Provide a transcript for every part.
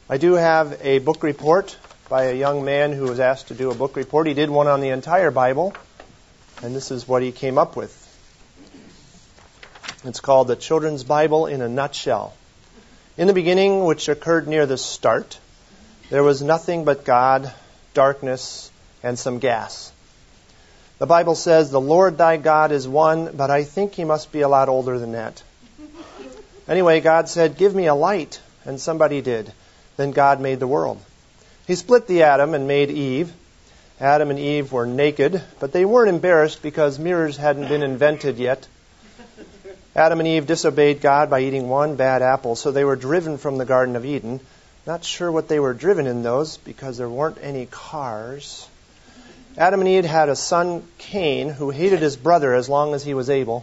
I do have a book report by a young man who was asked to do a book report. He did one on the entire Bible, and this is what he came up with. It's called The Children's Bible in a Nutshell. In the beginning, which occurred near the start, there was nothing but God, darkness, and some gas. The Bible says, "The Lord thy God is one," but I think he must be a lot older than that. Anyway, God said, "Give me a light," and somebody did. Then God made the world. He split the atom and made Eve. Adam and Eve were naked, but they weren't embarrassed because mirrors hadn't been invented yet. Adam and Eve disobeyed God by eating one bad apple, so they were driven from the Garden of Eden. Not sure what they were driven in those because there weren't any cars. Adam and Eve had a son, Cain, who hated his brother as long as he was able.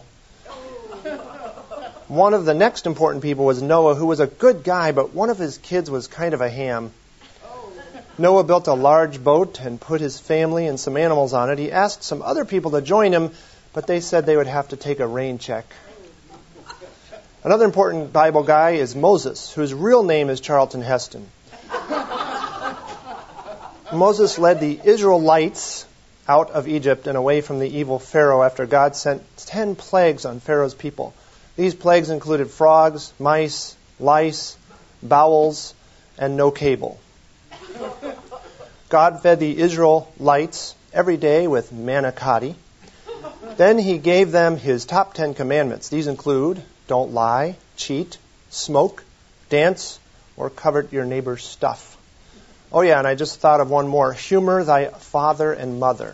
One of the next important people was Noah, who was a good guy, but one of his kids was kind of a ham. Noah built a large boat and put his family and some animals on it. He asked some other people to join him, but they said they would have to take a rain check. Another important Bible guy is Moses, whose real name is Charlton Heston. Moses led the Israelites out of Egypt and away from the evil Pharaoh after God sent 10 plagues on Pharaoh's people. These plagues included frogs, mice, lice, bowels, and no cable. God fed the Israelites every day with manicotti. Then he gave them his top 10 commandments. These include: don't lie, cheat, smoke, dance, or covet your neighbor's stuff. Oh yeah, and I just thought of one more. Humor thy father and mother.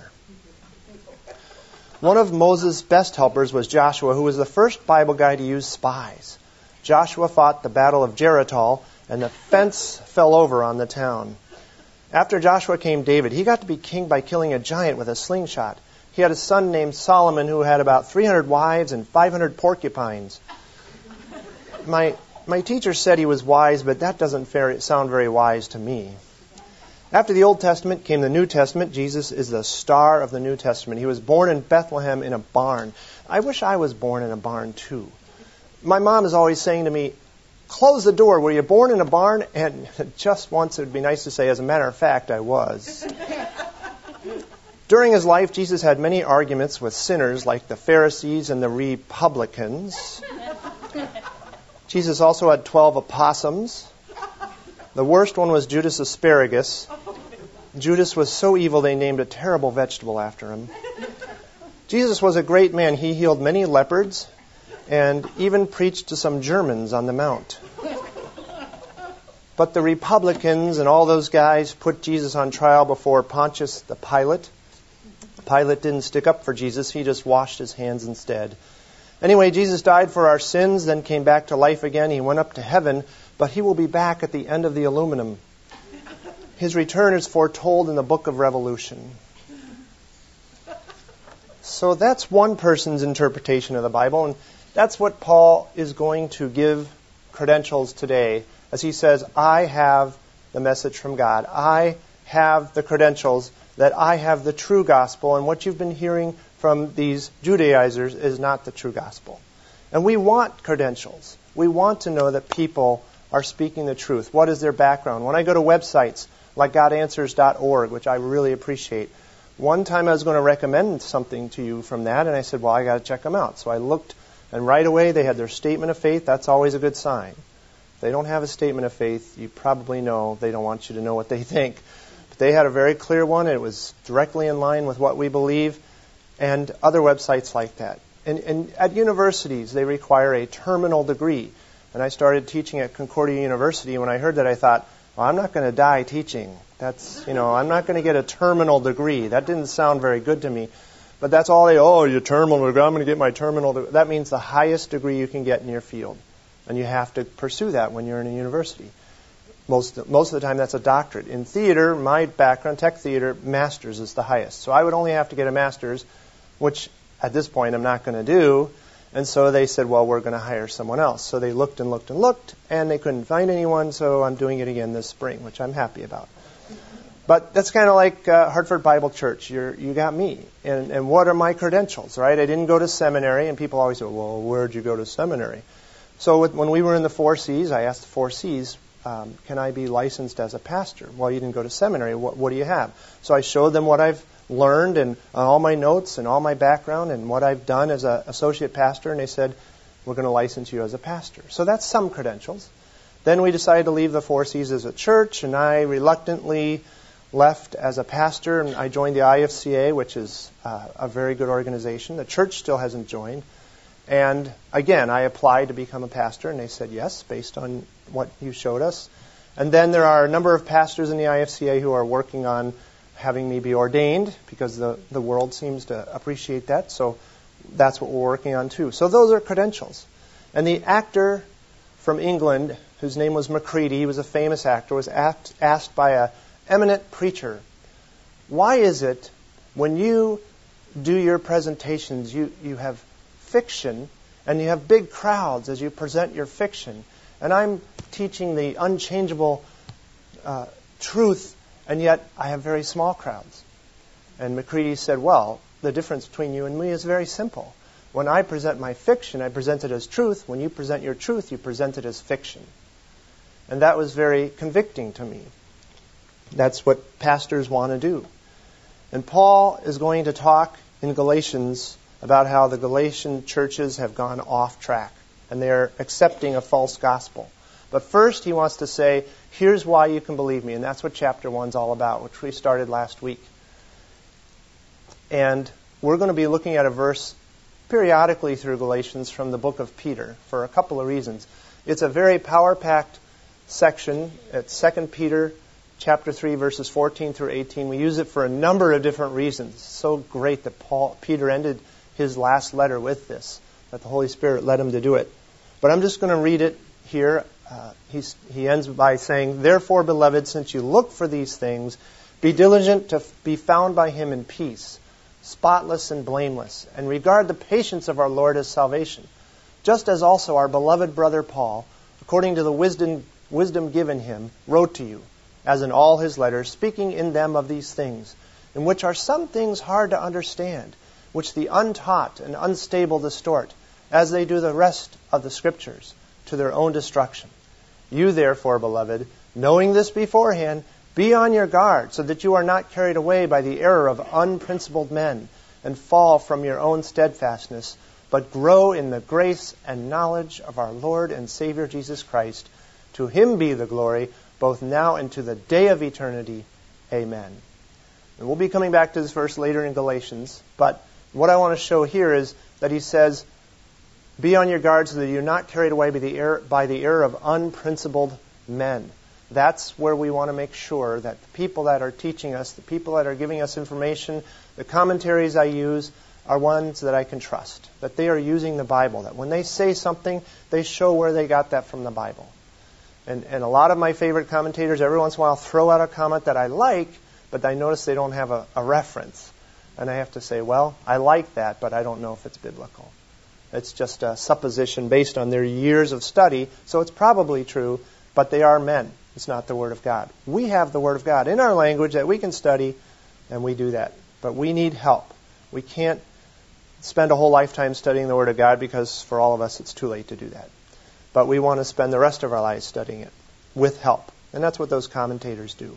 One of Moses' best helpers was Joshua, who was the first Bible guy to use spies. Joshua fought the Battle of Jericho, and the fence fell over on the town. After Joshua came David. He got to be king by killing a giant with a slingshot. He had a son named Solomon who had about 300 wives and 500 porcupines. My teacher said he was wise, but that doesn't sound very wise to me. After the Old Testament came the New Testament. Jesus is the star of the New Testament. He was born in Bethlehem in a barn. I wish I was born in a barn too. My mom is always saying to me, "Close the door. Were you born in a barn?" And just once it would be nice to say, as a matter of fact, I was. During his life, Jesus had many arguments with sinners like the Pharisees and the Republicans. Jesus also had 12 opossums. The worst one was Judas Asparagus. Judas was so evil they named a terrible vegetable after him. Jesus was a great man. He healed many leopards and even preached to some Germans on the Mount. But the Republicans and all those guys put Jesus on trial before Pontius the Pilate. Pilate didn't stick up for Jesus. He just washed his hands instead. Anyway, Jesus died for our sins, then came back to life again. He went up to heaven, but he will be back at the end of the aluminum. His return is foretold in the book of Revelation. So that's one person's interpretation of the Bible, and that's what Paul is going to give credentials today, as he says, I have the message from God. I have the credentials that I have the true gospel, and what you've been hearing from these Judaizers is not the true gospel. And we want credentials. We want to know that people are speaking the truth. What is their background? When I go to websites like godanswers.org, which I really appreciate, one time I was going to recommend something to you from that, and I said, well, I got to check them out. So I looked, and right away they had their statement of faith. That's always a good sign. If they don't have a statement of faith, you probably know they don't want you to know what they think. But they had a very clear one. It was directly in line with what we believe, and other websites like that. And at universities, they require a terminal degree. And I started teaching at Concordia University. When I heard that, I thought, well, I'm not going to die teaching. I'm not going to get a terminal degree. That didn't sound very good to me. But that's all your terminal degree. I'm going to get my terminal degree. That means the highest degree you can get in your field. And you have to pursue that when you're in a university. Most of the time, that's a doctorate. In theater, my background, tech theater, master's is the highest. So I would only have to get a master's, which at this point I'm not going to do. And so they said, well, we're going to hire someone else. So they looked and looked and looked, and they couldn't find anyone, so I'm doing it again this spring, which I'm happy about. But that's kind of like Hartford Bible Church. You got me. And what are my credentials, right? I didn't go to seminary, and people always say, well, where'd you go to seminary? So when we were in the 4 C's, I asked the 4 C's, can I be licensed as a pastor? Well, you didn't go to seminary. What do you have? So I showed them what I've learned and all my notes and all my background and what I've done as an associate pastor, and they said, we're going to license you as a pastor. So that's some credentials. Then we decided to leave the Four Cs as a church, and I reluctantly left as a pastor, and I joined the IFCA, which is a very good organization. The church still hasn't joined. And again, I applied to become a pastor, and they said yes, based on what you showed us. And then there are a number of pastors in the IFCA who are working on having me be ordained, because the world seems to appreciate that. So that's what we're working on too. So those are credentials. And the actor from England, whose name was Macready, he was a famous actor, was asked by an eminent preacher, why is it when you do your presentations, you have fiction and you have big crowds as you present your fiction, and I'm teaching the unchangeable truth, and yet I have very small crowds? And Macready said, well, the difference between you and me is very simple. When I present my fiction, I present it as truth. When you present your truth, you present it as fiction. And that was very convicting to me. That's what pastors want to do. And Paul is going to talk in Galatians about how the Galatian churches have gone off track and they're accepting a false gospel. But first he wants to say, here's why you can believe me. And that's what chapter 1 is all about, which we started last week. And we're going to be looking at a verse periodically through Galatians from the book of Peter for a couple of reasons. It's a very power-packed section at 2 Peter chapter 3, verses 14 through 18. We use it for a number of different reasons. It's so great that Peter ended his last letter with this, that the Holy Spirit led him to do it. But I'm just going to read it here. He ends by saying, therefore, beloved, since you look for these things, be diligent to be found by him in peace, spotless and blameless, and regard the patience of our Lord as salvation, just as also our beloved brother Paul, according to the wisdom given him, wrote to you, as in all his letters, speaking in them of these things, in which are some things hard to understand, which the untaught and unstable distort, as they do the rest of the Scriptures, to their own destruction. You therefore, beloved, knowing this beforehand, be on your guard, so that you are not carried away by the error of unprincipled men, and fall from your own steadfastness, but grow in the grace and knowledge of our Lord and Savior Jesus Christ. To him be the glory, both now and to the day of eternity. Amen. And we'll be coming back to this verse later in Galatians, but what I want to show here is that he says, be on your guard so that you're not carried away by the error of unprincipled men. That's where we want to make sure that the people that are teaching us, the people that are giving us information, the commentaries I use are ones that I can trust, that they are using the Bible, that when they say something, they show where they got that from the Bible. And a lot of my favorite commentators every once in a while throw out a comment that I like, but I notice they don't have a reference. And I have to say, well, I like that, but I don't know if it's biblical. It's just a supposition based on their years of study, so it's probably true, but they are men. It's not the Word of God. We have the Word of God in our language that we can study, and we do that. But we need help. We can't spend a whole lifetime studying the Word of God because for all of us it's too late to do that. But we want to spend the rest of our lives studying it with help. And that's what those commentators do.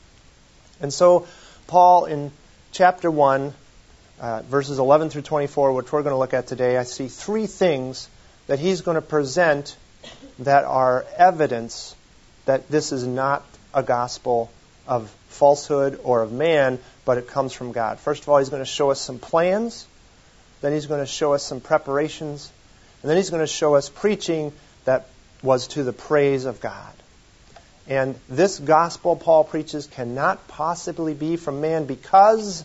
And so Paul in chapter 1, verses 11 through 24, which we're going to look at today, I see three things that he's going to present that are evidence that this is not a gospel of falsehood or of man, but it comes from God. First of all, he's going to show us some plans. Then he's going to show us some preparations. And then he's going to show us preaching that was to the praise of God. And this gospel Paul preaches cannot possibly be from man because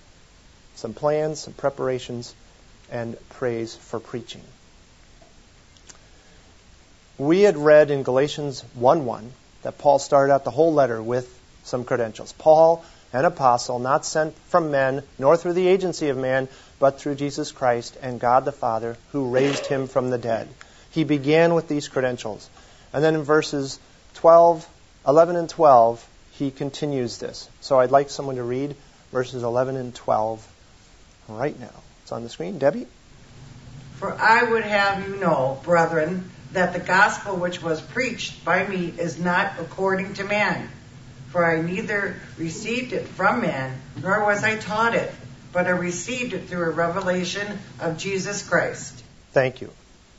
some plans, some preparations, and praise for preaching. We had read in Galatians 1:1 that Paul started out the whole letter with some credentials. Paul, an apostle, not sent from men, nor through the agency of man, but through Jesus Christ and God the Father, who raised him from the dead. He began with these credentials. And then in verses 11 and 12, he continues this. So I'd like someone to read verses 11 and 12 right now. It's on the screen. Debbie? For I would have you know, brethren, that the gospel which was preached by me is not according to man. For I neither received it from man, nor was I taught it, but I received it through a revelation of Jesus Christ. Thank you.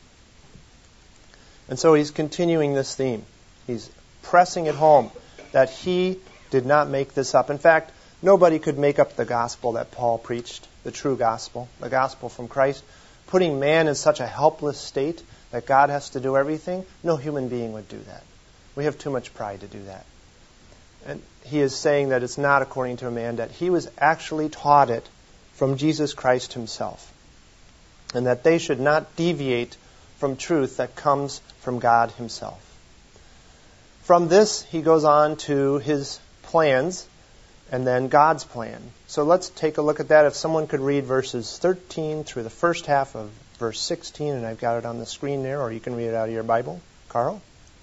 And so he's continuing this theme. He's pressing it home that he did not make this up. In fact, nobody could make up the gospel that Paul preached, the true gospel, the gospel from Christ. Putting man in such a helpless state that God has to do everything, no human being would do that. We have too much pride to do that. And he is saying that it's not according to a man, that he was actually taught it from Jesus Christ himself. And that they should not deviate from truth that comes from God himself. From this, he goes on to his plans and then God's plan. So let's take a look at that. If someone could read verses 13 through the first half of verse 16, and I've got it on the screen there, or you can read it out of your Bible. Carl?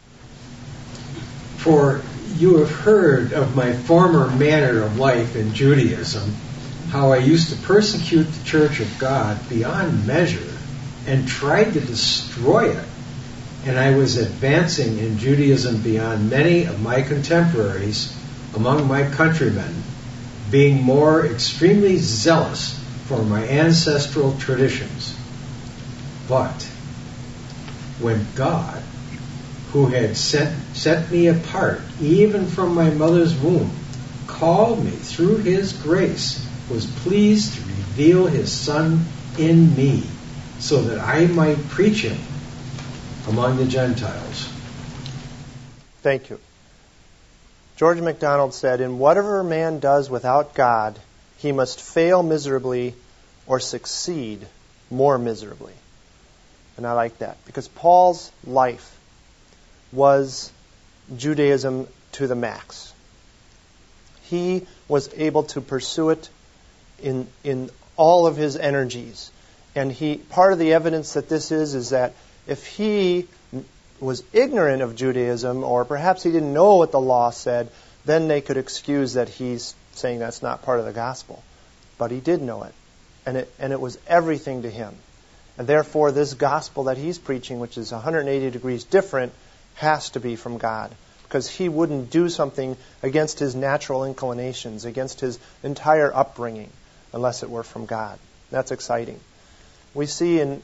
For you have heard of my former manner of life in Judaism, how I used to persecute the church of God beyond measure and tried to destroy it. And I was advancing in Judaism beyond many of my contemporaries among my countrymen, being more extremely zealous for my ancestral traditions. But when God, who had set me apart even from my mother's womb, called me through his grace, was pleased to reveal his Son in me, so that I might preach him among the Gentiles. Thank you. George MacDonald said, in whatever a man does without God, he must fail miserably or succeed more miserably. And I like that, because Paul's life was Judaism to the max. He was able to pursue it in all of his energies. And part of the evidence that this is that if he was ignorant of Judaism, or perhaps he didn't know what the law said, then they could excuse that he's saying that's not part of the gospel. But he did know it. And it was everything to him. And therefore, this gospel that he's preaching, which is 180 degrees different, has to be from God. Because he wouldn't do something against his natural inclinations, against his entire upbringing, unless it were from God. That's exciting. We see in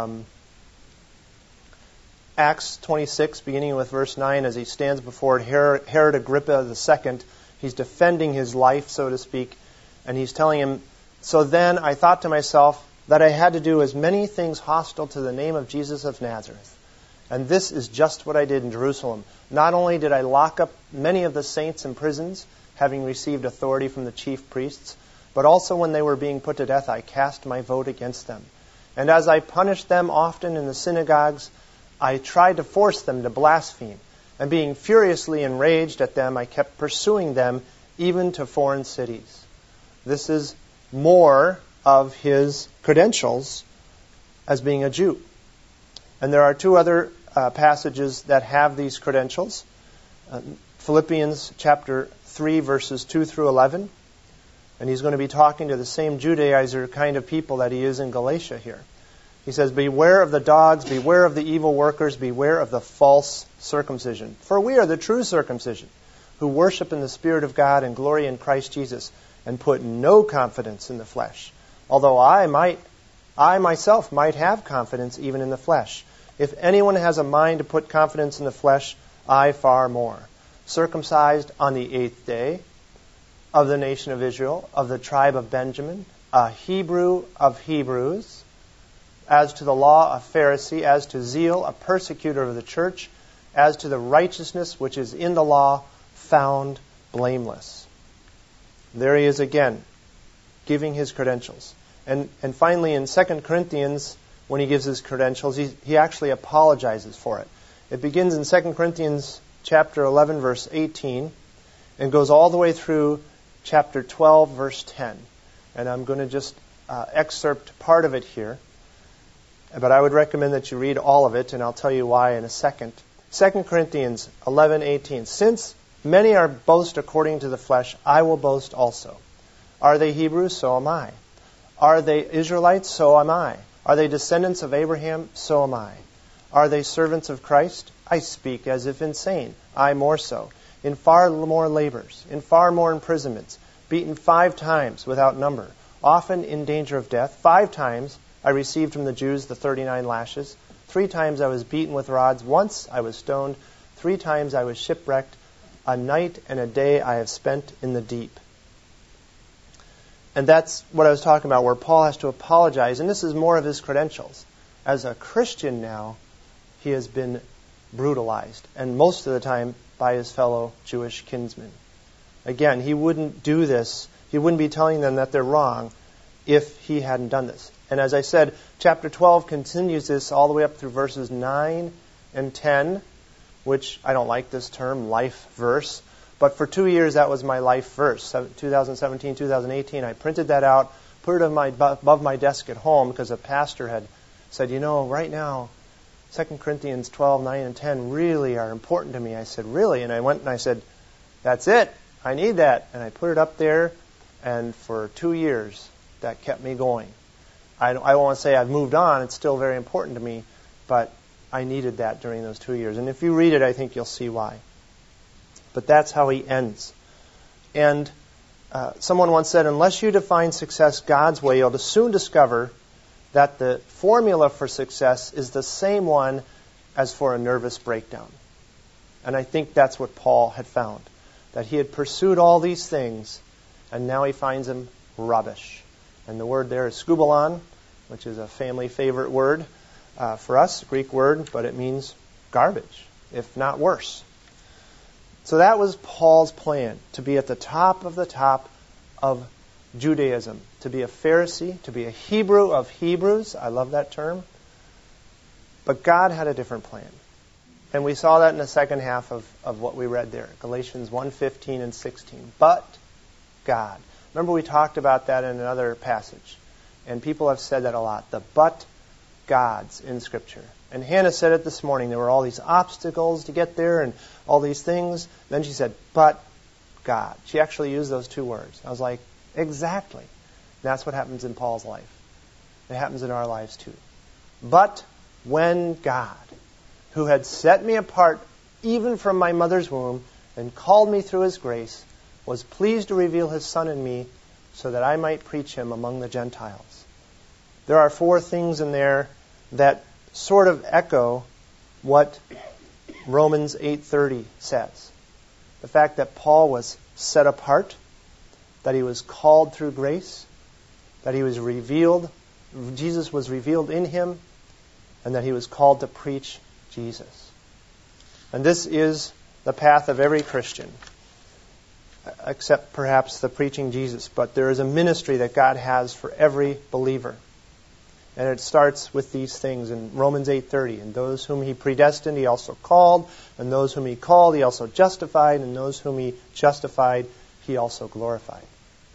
Acts 26, beginning with verse 9, as he stands before Herod Agrippa II, he's defending his life, so to speak, and he's telling him, so then I thought to myself that I had to do as many things hostile to the name of Jesus of Nazareth. And this is just what I did in Jerusalem. Not only did I lock up many of the saints in prisons, having received authority from the chief priests, but also when they were being put to death, I cast my vote against them. And as I punished them often in the synagogues, I tried to force them to blaspheme. And being furiously enraged at them, I kept pursuing them even to foreign cities. This is more of his credentials as being a Jew. And there are two other passages that have these credentials. Philippians chapter 3, verses 2 through 11. And he's going to be talking to the same Judaizer kind of people that he is in Galatia here. He says, beware of the dogs, beware of the evil workers, beware of the false circumcision. For we are the true circumcision, who worship in the Spirit of God and glory in Christ Jesus, and put no confidence in the flesh. Although I myself might have confidence even in the flesh. If anyone has a mind to put confidence in the flesh, I far more. Circumcised on the 8th day, of the nation of Israel, of the tribe of Benjamin, a Hebrew of Hebrews, as to the law, a Pharisee, as to zeal, a persecutor of the church, as to the righteousness which is in the law, found blameless. There he is again, giving his credentials. And finally, in 2 Corinthians, when he gives his credentials, he actually apologizes for it. It begins in 2 Corinthians chapter 11, verse 18, and goes all the way through chapter 12, verse 10. And I'm going to just excerpt part of it here. But I would recommend that you read all of it, and I'll tell you why in a second. 2 Corinthians 11:18. Since many are boast according to the flesh, I will boast also. Are they Hebrews? So am I. Are they Israelites? So am I. Are they descendants of Abraham? So am I. Are they servants of Christ? I speak as if insane. I more so. In far more labors, in far more imprisonments, beaten 5 times without number, often in danger of death. 5 times I received from the Jews the 39 lashes. 3 times I was beaten with rods. Once I was stoned. 3 times I was shipwrecked. A night and a day I have spent in the deep. And that's what I was talking about, where Paul has to apologize. And this is more of his credentials. As a Christian now, he has been brutalized, and most of the time by his fellow Jewish kinsmen. Again, he wouldn't do this. He wouldn't be telling them that they're wrong if he hadn't done this. And as I said, chapter 12 continues this all the way up through verses 9 and 10, which I don't like this term, life verse. But for 2 years, that was my life verse. 2017, 2018, I printed that out, put it above my desk at home because a pastor had said, right now, 2 Corinthians 12, 9, and 10 really are important to me. I said, really? And I went and I said, that's it. I need that. And I put it up there, and for 2 years, that kept me going. I don't want to say I've moved on. It's still very important to me, but I needed that during those 2 years. And if you read it, I think you'll see why. But that's how he ends. And someone once said, unless you define success God's way, you'll soon discover that the formula for success is the same one as for a nervous breakdown. And I think that's what Paul had found, that he had pursued all these things, and now he finds them rubbish. And the word there is skubalon, which is a family favorite word for us, Greek word, but it means garbage, if not worse. So that was Paul's plan, to be at the top of Judaism, to be a Pharisee, to be a Hebrew of Hebrews. I love that term. But God had a different plan. And we saw that in the second half of what we read there, Galatians 1:15 and 16. But God. Remember we talked about that in another passage. And people have said that a lot. The but gods in Scripture. And Hannah said it this morning. There were all these obstacles to get there and all these things. Then she said, but God. She actually used those 2 words. I was like, exactly. And that's what happens in Paul's life. It happens in our lives too. But when God, who had set me apart even from my mother's womb and called me through His grace, was pleased to reveal His Son in me so that I might preach Him among the Gentiles. There are 4 things in there that sort of echo what Romans 8:30 says. The fact that Paul was set apart, that he was called through grace, that he was revealed, Jesus was revealed in him, and that he was called to preach Jesus. And this is the path of every Christian, except perhaps the preaching Jesus. But there is a ministry that God has for every believer. And it starts with these things in Romans 8:30. And those whom He predestined, He also called. And those whom He called, He also justified. And those whom He justified, He also glorified.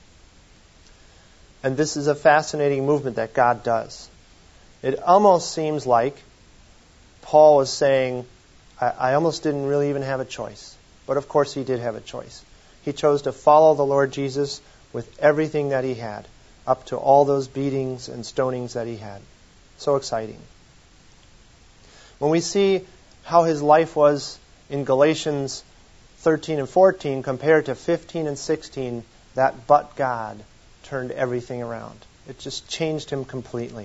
And this is a fascinating movement that God does. It almost seems like Paul was saying, I almost didn't really even have a choice. But of course he did have a choice. He chose to follow the Lord Jesus with everything that he had, up to all those beatings and stonings that he had. So exciting. When we see how his life was in Galatians 13 and 14 compared to 15 and 16, that but God turned everything around. It just changed him completely.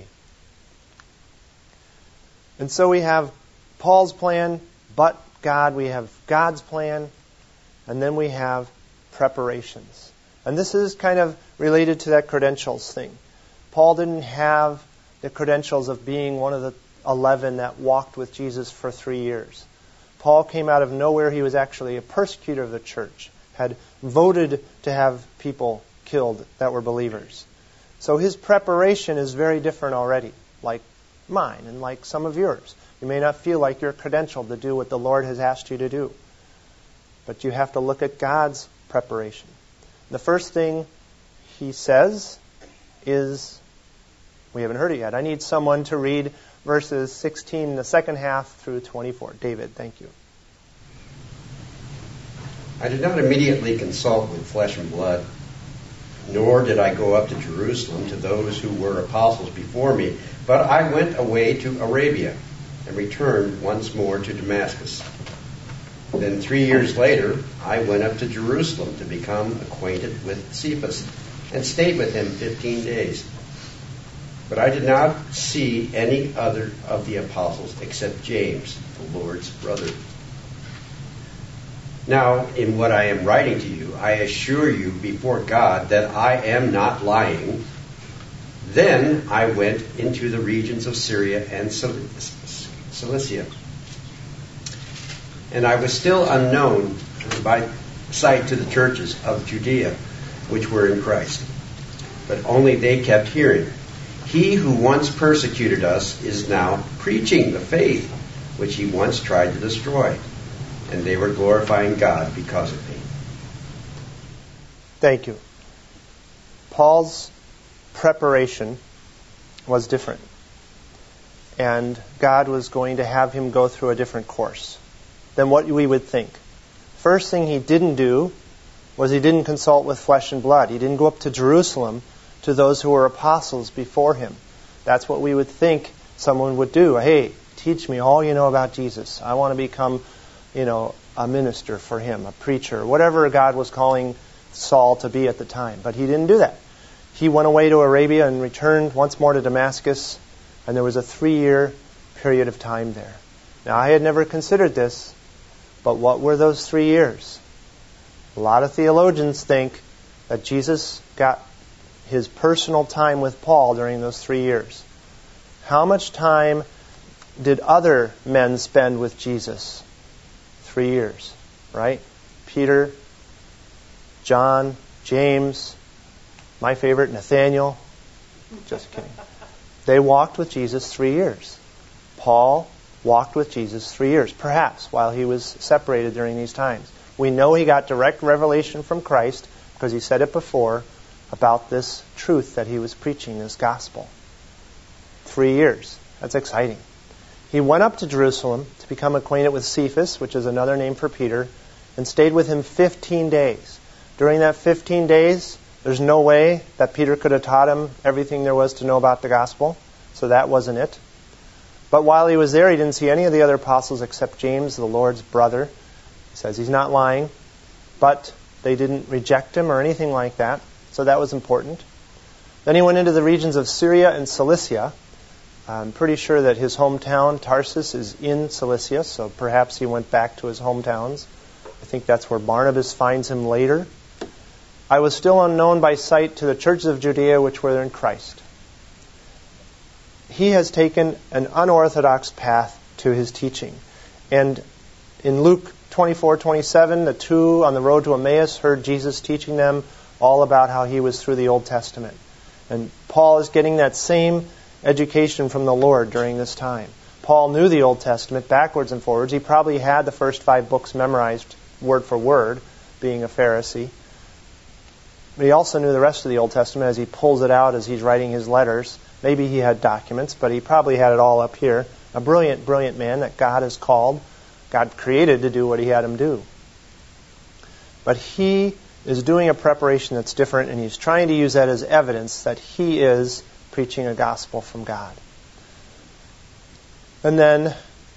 And so we have Paul's plan, but God. We have God's plan, and then we have preparations. And this is kind of related to that credentials thing. Paul didn't have the credentials of being one of the 11 that walked with Jesus for 3 years. Paul came out of nowhere. He was actually a persecutor of the church, had voted to have people killed that were believers. So his preparation is very different already, like mine and like some of yours. You may not feel like you're credentialed to do what the Lord has asked you to do. But you have to look at God's preparation. The first thing he says is, we haven't heard it yet. I need someone to read verses 16 in the second half through 24. David, thank you. I did not immediately consult with flesh and blood, nor did I go up to Jerusalem to those who were apostles before me, but I went away to Arabia and returned once more to Damascus. Then 3 years later, I went up to Jerusalem to become acquainted with Cephas and stayed with him 15 days. But I did not see any other of the apostles except James, the Lord's brother. Now, in what I am writing to you, I assure you before God that I am not lying. Then I went into the regions of Syria and Cilicia. And I was still unknown by sight to the churches of Judea, which were in Christ. But only they kept hearing, "He who once persecuted us is now preaching the faith which he once tried to destroy." And they were glorifying God because of me. Thank you. Paul's preparation was different. And God was going to have him go through a different course than what we would think. First thing he didn't do was he didn't consult with flesh and blood. He didn't go up to Jerusalem to those who were apostles before him. That's what we would think someone would do. Hey, teach me all you know about Jesus. I want to become, a minister for him, a preacher, whatever God was calling Saul to be at the time. But he didn't do that. He went away to Arabia and returned once more to Damascus, and there was a 3-year period of time there. Now, I had never considered this, but what were those 3 years? A lot of theologians think that Jesus got his personal time with Paul during those 3 years. How much time did other men spend with Jesus? 3 years, right? Peter, John, James, my favorite, Nathaniel. Just kidding. They walked with Jesus 3 years. Paul walked with Jesus 3 years, perhaps, while he was separated during these times. We know he got direct revelation from Christ, because he said it before, about this truth that he was preaching, this gospel. 3 years. That's exciting. He went up to Jerusalem to become acquainted with Cephas, which is another name for Peter, and stayed with him 15 days. During that 15 days, there's no way that Peter could have taught him everything there was to know about the gospel, so that wasn't it. But while he was there, he didn't see any of the other apostles except James, the Lord's brother. He says he's not lying, but they didn't reject him or anything like that, so that was important. Then he went into the regions of Syria and Cilicia. I'm pretty sure that his hometown, Tarsus, is in Cilicia, so perhaps he went back to his hometowns. I think that's where Barnabas finds him later. I was still unknown by sight to the churches of Judea which were in Christ. He has taken an unorthodox path to his teaching. And in Luke 24:27, the two on the road to Emmaus heard Jesus teaching them all about how he was through the Old Testament. And Paul is getting that same education from the Lord during this time. Paul knew the Old Testament backwards and forwards. He probably had the first 5 books memorized word for word, being a Pharisee. But he also knew the rest of the Old Testament as he pulls it out as he's writing his letters. Maybe he had documents, but he probably had it all up here. A brilliant, brilliant man that God has called, God created to do what he had him do. But he is doing a preparation that's different, and he's trying to use that as evidence that he is preaching a gospel from God. And then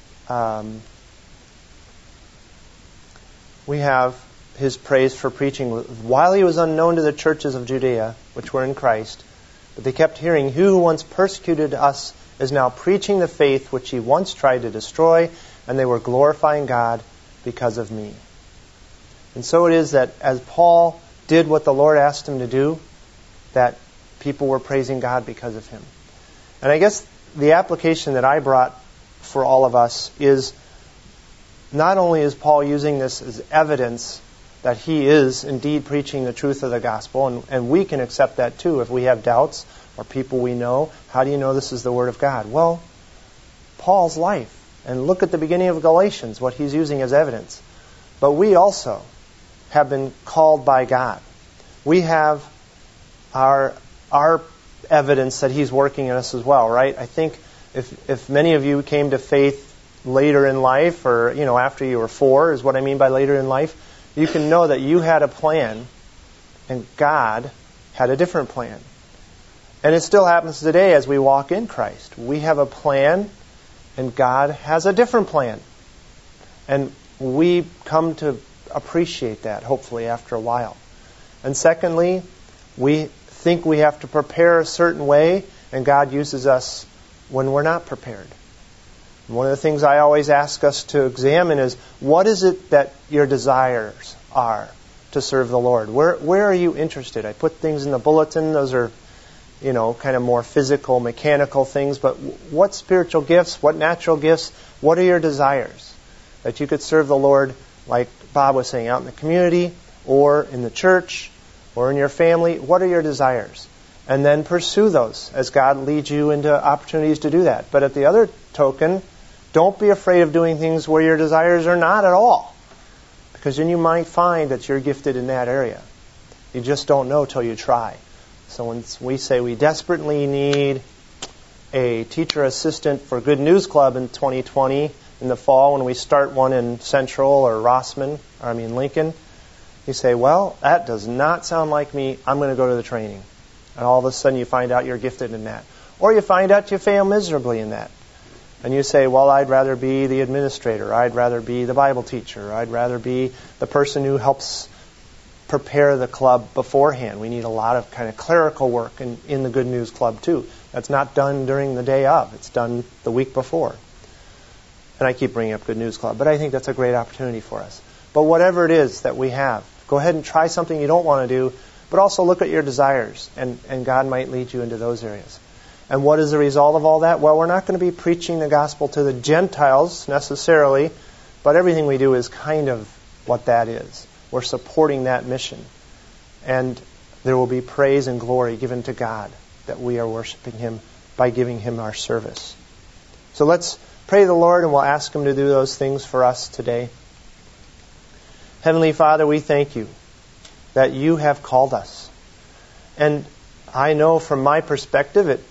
we have his praise for preaching. While he was unknown to the churches of Judea, which were in Christ, but they kept hearing, "He who once persecuted us is now preaching the faith which he once tried to destroy, and they were glorifying God because of me." And so it is that as Paul did what the Lord asked him to do, that people were praising God because of him. And I guess the application that I brought for all of us is, not only is Paul using this as evidence that he is indeed preaching the truth of the gospel, and we can accept that too if we have doubts or people we know. How do you know this is the Word of God? Well, Paul's life. And look at the beginning of Galatians, what he's using as evidence. But we also have been called by God. We have our evidence that he's working in us as well, right? I think if many of you came to faith later in life, or after you were 4 is what I mean by later in life, you can know that you had a plan and God had a different plan. And it still happens today as we walk in Christ. We have a plan, and God has a different plan. And we come to appreciate that, hopefully, after a while. And secondly, we think we have to prepare a certain way, and God uses us when we're not prepared. One of the things I always ask us to examine is, what is it that your desires are to serve the Lord? Where are you interested? I put things in the bulletin. Those are, kind of more physical, mechanical things. But what spiritual gifts, what natural gifts, what are your desires? That you could serve the Lord, like Bob was saying, out in the community or in the church or in your family. What are your desires? And then pursue those as God leads you into opportunities to do that. But at the other token, don't be afraid of doing things where your desires are not at all. Because then you might find that you're gifted in that area. You just don't know till you try. So when we say we desperately need a teacher assistant for Good News Club in 2020, in the fall when we start one in Central or Lincoln, you say, well, that does not sound like me. I'm going to go to the training. And all of a sudden you find out you're gifted in that. Or you find out you fail miserably in that. And you say, well, I'd rather be the administrator. I'd rather be the Bible teacher. I'd rather be the person who helps prepare the club beforehand. We need a lot of kind of clerical work in the Good News Club too. That's not done during the day of. It's done the week before. And I keep bringing up Good News Club, but I think that's a great opportunity for us. But whatever it is that we have, go ahead and try something you don't want to do, but also look at your desires, and God might lead you into those areas. And what is the result of all that? Well, we're not going to be preaching the gospel to the Gentiles necessarily, but everything we do is kind of what that is. We're supporting that mission. And there will be praise and glory given to God that we are worshiping Him by giving Him our service. So let's pray the Lord, and we'll ask Him to do those things for us today. Heavenly Father, we thank You that You have called us. And I know from my perspective, it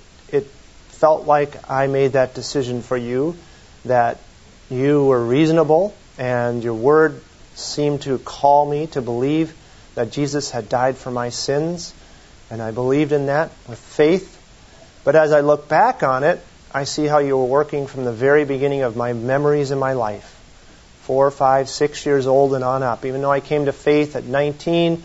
felt like I made that decision for You, that You were reasonable, and Your Word seemed to call me to believe that Jesus had died for my sins, and I believed in that with faith. But as I look back on it, I see how You were working from the very beginning of my memories in my life, 4, 5, 6 years old and on up. Even though I came to faith at 19,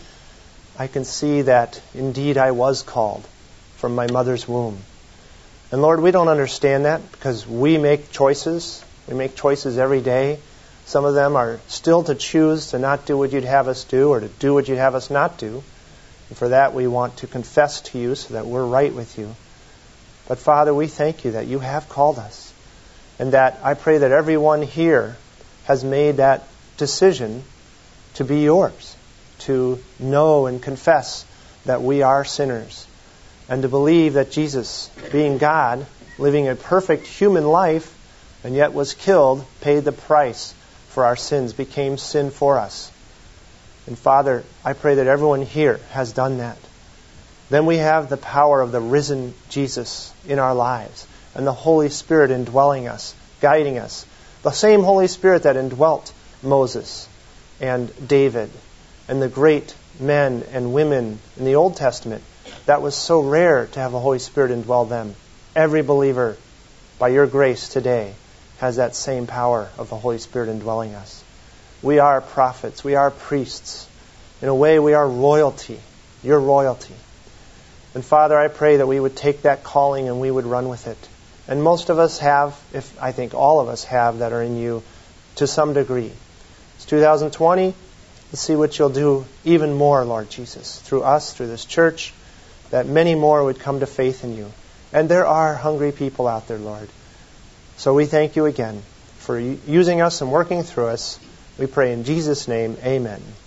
I can see that indeed I was called from my mother's womb. And Lord, we don't understand that because we make choices. We make choices every day. Some of them are still to choose to not do what You'd have us do or to do what You'd have us not do. And for that we want to confess to You so that we're right with You. But Father, we thank You that You have called us. And that I pray that everyone here has made that decision to be Yours, to know and confess that we are sinners, and to believe that Jesus, being God, living a perfect human life, and yet was killed, paid the price for our sins, became sin for us. And Father, I pray that everyone here has done that. Then we have the power of the risen Jesus in our lives, and the Holy Spirit indwelling us, guiding us. The same Holy Spirit that indwelt Moses and David and the great men and women in the Old Testament. That was so rare to have the Holy Spirit indwell them. Every believer, by Your grace today, has that same power of the Holy Spirit indwelling us. We are prophets. We are priests. In a way, we are royalty, Your royalty. And Father, I pray that we would take that calling and we would run with it. And most of us have, I think all of us have that are in You to some degree. It's 2020. Let's see what You'll do even more, Lord Jesus, through us, through this church, that many more would come to faith in You. And there are hungry people out there, Lord. So we thank You again for using us and working through us. We pray in Jesus' name, amen.